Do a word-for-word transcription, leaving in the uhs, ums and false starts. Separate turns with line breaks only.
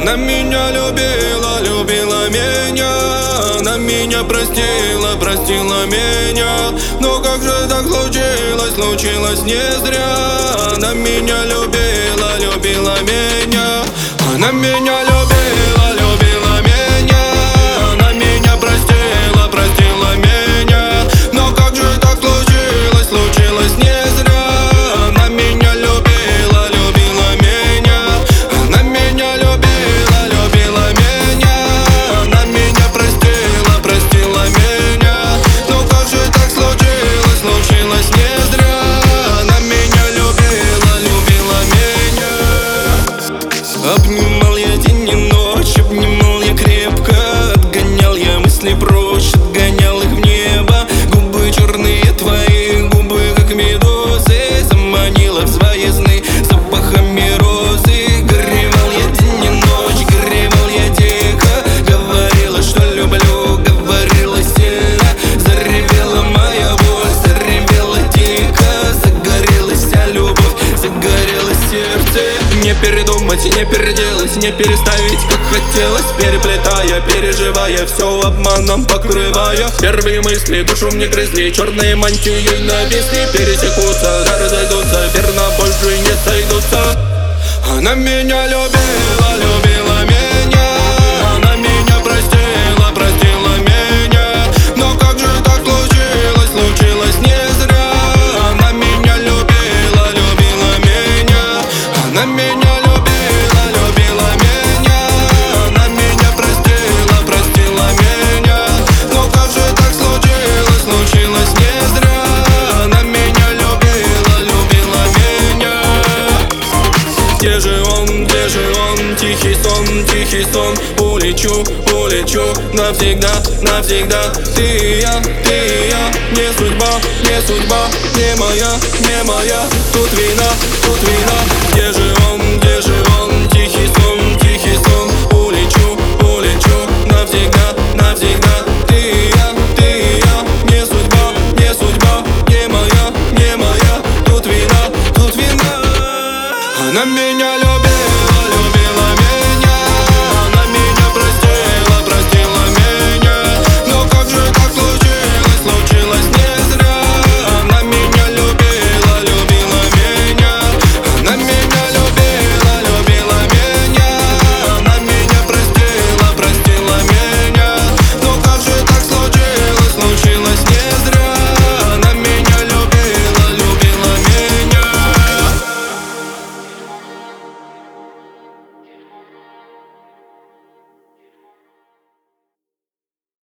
Она меня любила, любила меня. Она меня простила, простила меня. Но как же так случилось, случилось не зря. Она меня любила, любила меня. Она меня любила, любила меня. Она меня простила, простила меня. Но как же так случилось, случилось не зря. Она меня любила, любила меня. Она меня любила, любила меня. Она меня простила, простила меня. Но как же так случилось, случилось не зря. Она меня любила, любила меня. Обнимал я день и ночь, обнимал я крепко. Отгонял я мысли прочь, отгонял их в небо. Губы черные твои, губы как медузы. Заманила в свои сны запахами розы. Горевал я день и ночь, горевал я дико. Говорила, что люблю, говорила сильно. Заревела моя боль, заревела дико. Загорелась вся любовь, загорелось сердце. Не передумать, не переделать, не переставить, как хотелось. Переплетая, переживая, все обманом покрывая. Первые мысли душу мне грызли, черные мантии нависли. Пересекутся, да разойдутся, верно больше не сойдутся. Она меня любила, любила меня. Она меня простила, простила меня. Но как же так случилось, случилось не зря. Она меня любила, любила меня. Она меня любила, любила меня. Она меня простила, простила меня. Но как же так случилось, случилось не зря. Она меня любила, любила меня. Где же он, где же он, тихий сон, тихий сон. Улечу, улечу навсегда, навсегда. Ты и я, ты и я. Не судьба, не судьба, не моя, не моя. Тут вина, тут вина. Где же он?